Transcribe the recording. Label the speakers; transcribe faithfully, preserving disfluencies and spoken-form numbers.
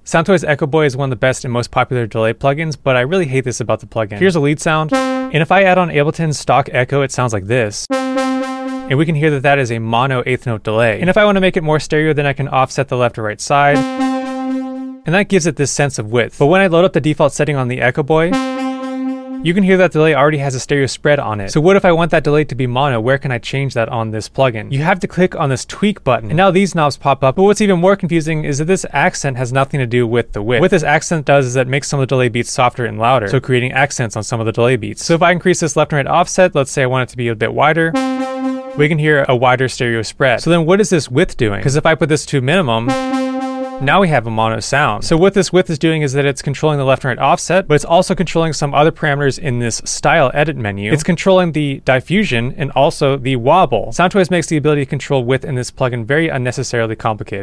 Speaker 1: Soundtoys Echo Boy is one of the best and most popular delay plugins, but I really hate this about the plugin. Here's a lead sound, and if I add on Ableton's stock echo, it sounds like this. And we can hear that that is a mono eighth note delay. And if I want to make it more stereo, then I can offset the left or right side. And that gives it this sense of width. But when I load up the default setting on the Echo Boy, you can hear that delay already has a stereo spread on it. So what if I want that delay to be mono? Where can I change that on this plugin? You have to click on this tweak button, and now these knobs pop up. But what's even more confusing is that this accent has nothing to do with the width. What this accent does is that it makes some of the delay beats softer and louder, so creating accents on some of the delay beats. So if I increase this left and right offset, let's say I want it to be a bit wider, we can hear a wider stereo spread. So then what is this width doing? Because if I put this to minimum, now we have a mono sound. So what this width is doing is that it's controlling the left and right offset, but it's also controlling some other parameters in this style edit menu. It's controlling the diffusion and also the wobble. Soundtoys makes the ability to control width in this plugin very unnecessarily complicated.